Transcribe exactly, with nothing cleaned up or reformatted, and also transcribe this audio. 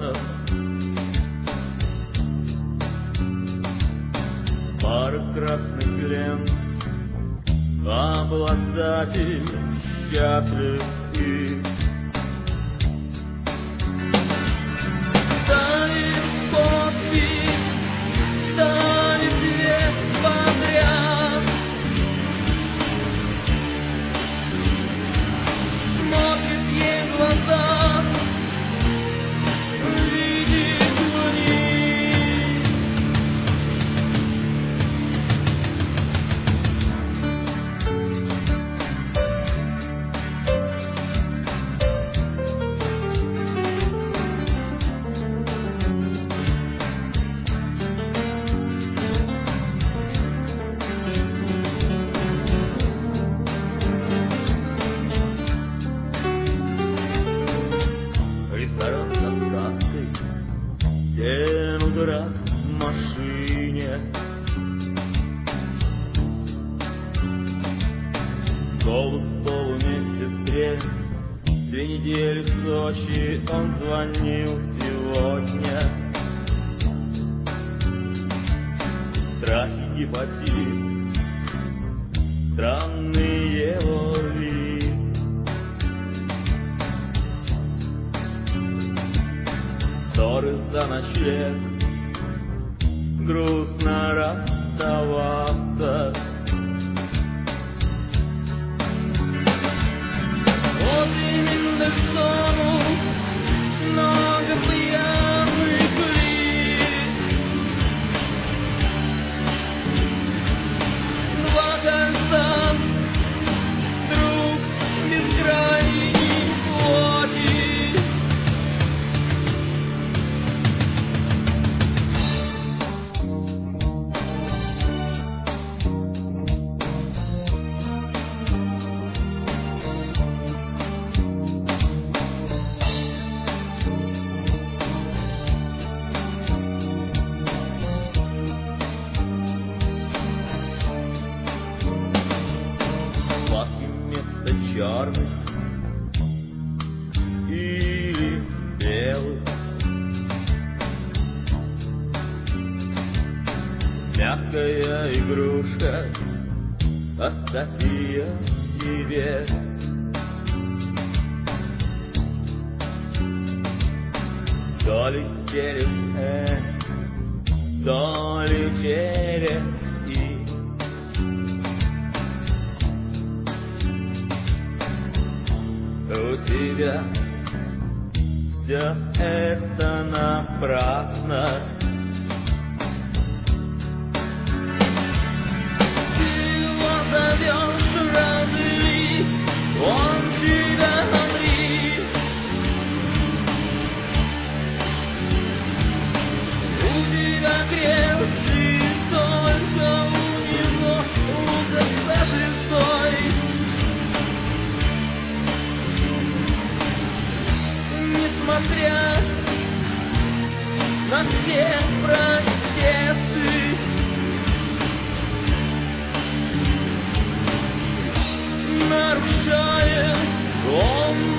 романов. Пара красных лент, обладатель счастлив и ставим подпись, ставим две подряд. Смотрит ей в глаза, видит вниз. Ресторан со сказкой, семь утра в машине. Голос полумесяцре, две недели в Сочи, он звонил сегодня. Страх и гепатит, странный его вид. Ссоры за ночлег, грустно расставаться. Вот именно к дому много пьяных лиц. Два кольца, друг бескрайней плоти. Фласки вместо черных или белых, мягкая игрушка, оставь ее себе. То ли через «э», то ли через «и». У тебя все это напрасно. Ты его зовешь, разве он тебя говорит? У тебя крепкий, только у него лука со слезой. Несмотря на все протесты, нарушает он